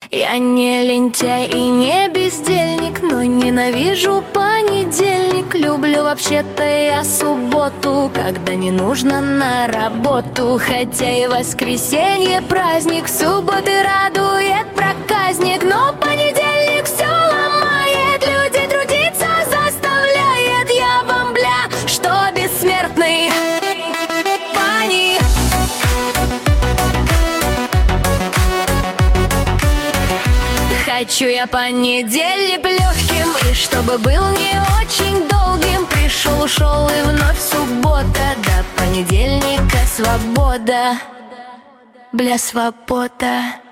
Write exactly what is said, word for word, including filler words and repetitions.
Я не лентяй и не бездельник, но ненавижу понедельник. Люблю вообще-то я субботу, когда не нужно на работу. Хотя и воскресенье праздник, субботы радует проказник. Но понедельник все ломает, людей трудиться заставляет. Я вам, бля, что бессмертный пани. Хочу я понедельник легким, и чтобы был не очень долгим. Пришел, ушел и вновь суббота, до понедельника свобода, бля, свобода.